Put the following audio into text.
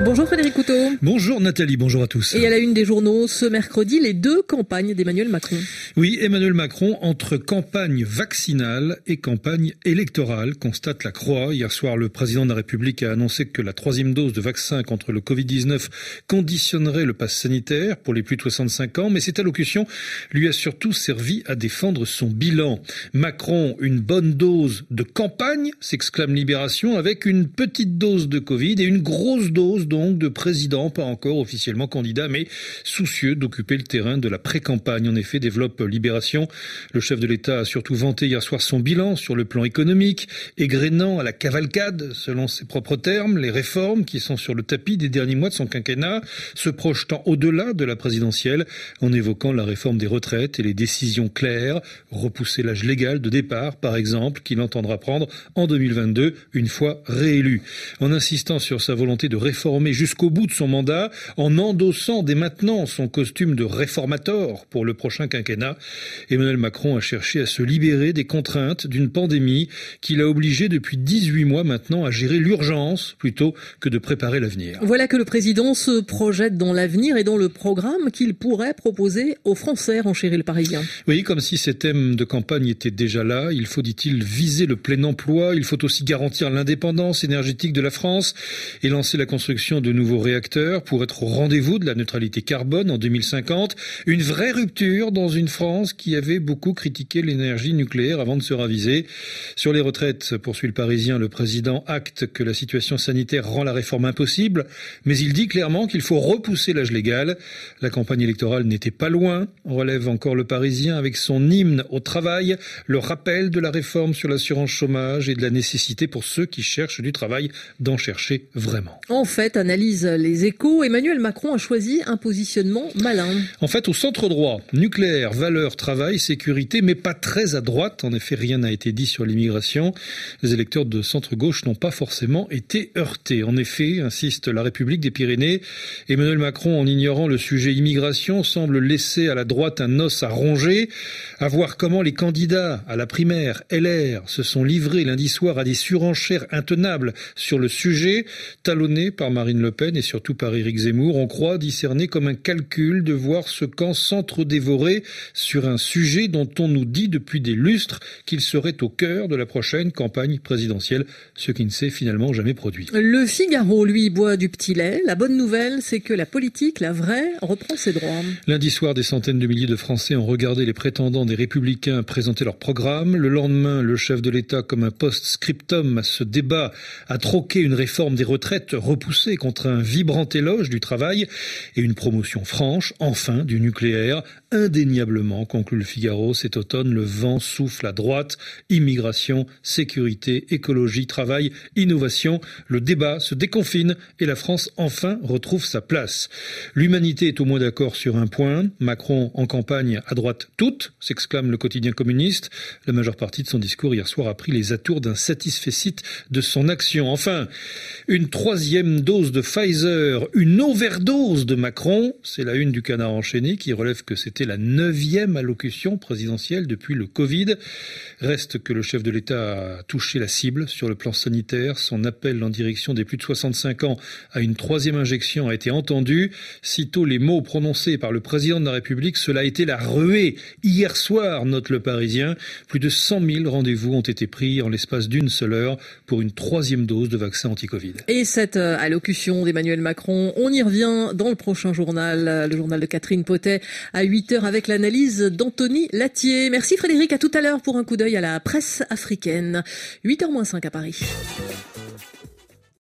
Bonjour Frédéric Couteau. Bonjour Nathalie, bonjour à tous. Et à la une des journaux, ce mercredi, les deux campagnes d'Emmanuel Macron. Oui, Emmanuel Macron, entre campagne vaccinale et campagne électorale, constate la croix. Hier soir, le président de la République a annoncé que la 3e dose de vaccin contre le Covid-19 conditionnerait le pass sanitaire pour les plus de 65 ans, mais cette allocution lui a surtout servi à défendre son bilan. Macron, une bonne dose de campagne, s'exclame Libération, avec une petite dose de Covid et une grosse dose donc de président, pas encore officiellement candidat, mais soucieux d'occuper le terrain de la pré-campagne. En effet, développe Libération. Le chef de l'État a surtout vanté hier soir son bilan sur le plan économique, égrénant à la cavalcade, selon ses propres termes, les réformes qui sont sur le tapis des derniers mois de son quinquennat, se projetant au-delà de la présidentielle, en évoquant la réforme des retraites et les décisions claires, repousser l'âge légal de départ, par exemple, qu'il entendra prendre en 2022, une fois réélu. En insistant sur sa volonté de réformer jusqu'au bout de son mandat, en endossant dès maintenant son costume de réformateur pour le prochain quinquennat, Emmanuel Macron a cherché à se libérer des contraintes d'une pandémie qui l'a obligé depuis 18 mois maintenant à gérer l'urgence plutôt que de préparer l'avenir. Voilà que le président se projette dans l'avenir et dans le programme qu'il pourrait proposer aux Français, renchérit le Parisien. Oui, comme si ces thèmes de campagne étaient déjà là. Il faut, dit-il, viser le plein emploi. Il faut aussi garantir l'indépendance énergétique de la France et lancer la construction de nouveaux réacteurs pour être au rendez-vous de la neutralité carbone en 2050. Une vraie rupture dans une France qui avait beaucoup critiqué l'énergie nucléaire avant de se raviser. Sur les retraites, poursuit le Parisien, le président acte que la situation sanitaire rend la réforme impossible, mais il dit clairement qu'il faut repousser l'âge légal. La campagne électorale n'était pas loin, relève encore le Parisien avec son hymne au travail, le rappel de la réforme sur l'assurance chômage et de la nécessité pour ceux qui cherchent du travail d'en chercher vraiment. En fait, analyse Les Échos, Emmanuel Macron a choisi un positionnement malin. En fait, au centre droit, nucléaire, valeurs, travail, sécurité, mais pas très à droite. En effet, rien n'a été dit sur l'immigration. Les électeurs de centre-gauche n'ont pas forcément été heurtés. En effet, insiste La République des Pyrénées, Emmanuel Macron, en ignorant le sujet immigration, semble laisser à la droite un os à ronger. À voir comment les candidats à la primaire LR se sont livrés lundi soir à des surenchères intenables sur le sujet, talonnés par Marine Le Pen et surtout par Éric Zemmour, on croit discerner comme un calcul de voir ce camp s'entre-dévorer sur un sujet dont on nous dit depuis des lustres qu'il serait au cœur de la prochaine campagne présidentielle, ce qui ne s'est finalement jamais produit. Le Figaro, lui, boit du petit lait. La bonne nouvelle, c'est que la politique, la vraie, reprend ses droits. Lundi soir, des centaines de milliers de Français ont regardé les prétendants des Républicains présenter leur programme. Le lendemain, le chef de l'État, comme un post-scriptum à ce débat, a troqué une réforme des retraites repoussée contre un vibrant éloge du travail et une promotion franche, enfin, du nucléaire. Indéniablement, conclut le Figaro, cet automne, le vent souffle à droite. Immigration, sécurité, écologie, travail, innovation. Le débat se déconfine et la France, enfin, retrouve sa place. L'humanité est au moins d'accord sur un point. Macron en campagne à droite toute, s'exclame le quotidien communiste. La majeure partie de son discours hier soir a pris les atours d'un satisfecit de son action. Enfin, une 3e dose de Pfizer, une overdose de Macron. C'est la une du Canard enchaîné qui relève que c'était la 9e allocution présidentielle depuis le Covid. Reste que le chef de l'État a touché la cible sur le plan sanitaire. Son appel en direction des plus de 65 ans à une 3e injection a été entendu. Sitôt les mots prononcés par le président de la République, cela a été la ruée. Hier soir, note le Parisien, plus de 100 000 rendez-vous ont été pris en l'espace d'une seule heure pour une 3e dose de vaccin anti-Covid. Et cette allocution d'Emmanuel Macron, on y revient dans le prochain journal, le journal de Catherine Potet, à 8h avec l'analyse d'Anthony Latier. Merci Frédéric, à tout à l'heure pour un coup d'œil à la presse africaine. 8h moins 5 à Paris.